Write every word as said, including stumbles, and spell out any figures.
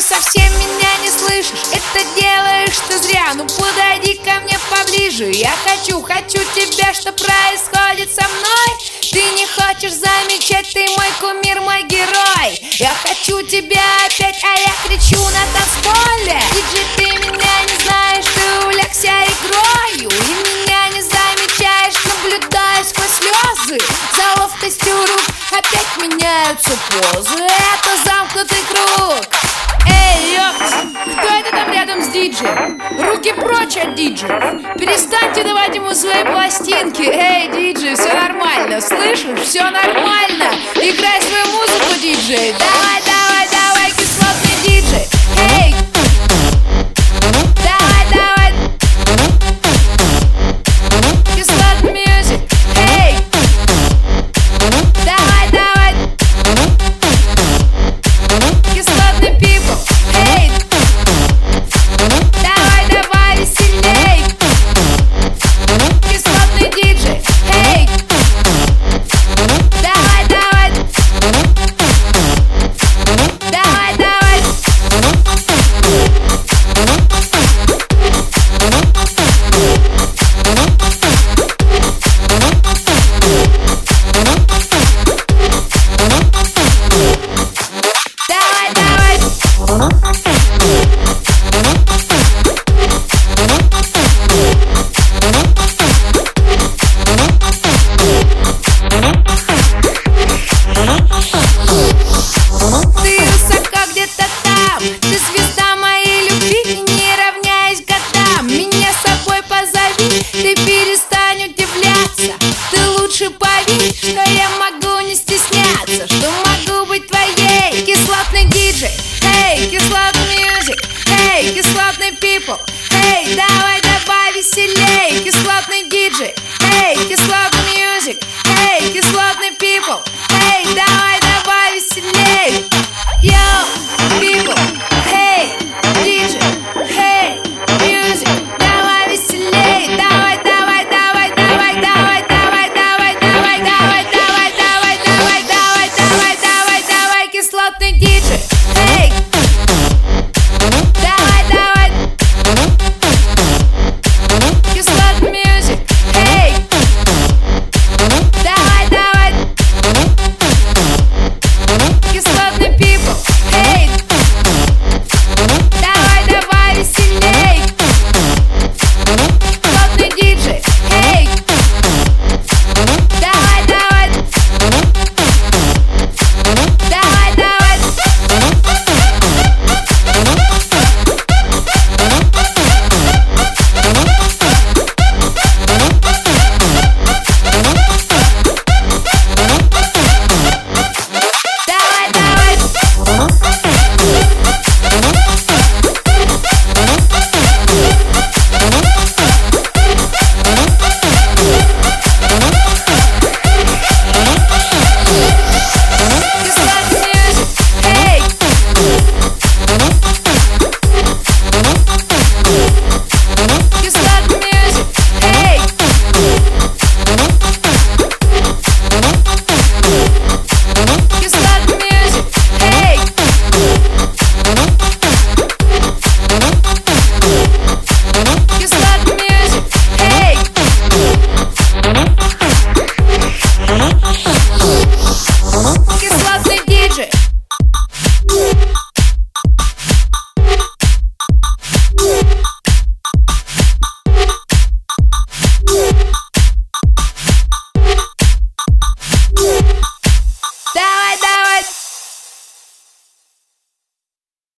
совсем меня не слышишь, это делаешь ты зря. Ну подойди ко мне поближе, я хочу, хочу тебя, что происходит со мной. Ты не хочешь замечать, ты мой кумир, мой герой. Я хочу тебя опять, а я кричу на танцполе. Диджей, ты меня не знаешь, ты увлекся игрою и меня не замечаешь, наблюдаю сквозь слезы. За ловкостью рук опять меняются позы, это замкнутый круг. Эй, ёпт, кто это там рядом с диджеем? Руки прочь от диджея. Перестаньте давать ему свои пластинки. Эй, диджей, все нормально, слышишь? Все нормально. Играй свою музыку, диджей. Давай, давай, давай, кислотный диджей. Эй, давай, давай, кислотный мьюзик. Эй, давай, давай, кислотный people. Эй, давай, давай, веселей, кислотный диджей. Эй, давай, давай, давай, давай. Давай, давай. Ты высоко где-то там, ты звезда моей любви, и не равняясь годам, меня с собой позови, ты перестань удивляться. Ты лучше поверь, что я могу не стесняться, что могу быть твоей, кислотный диджей. Эй, кислотный мьюзик. Эй, кислотный people. Эй, давай, давай, веселей, кислотный диджей.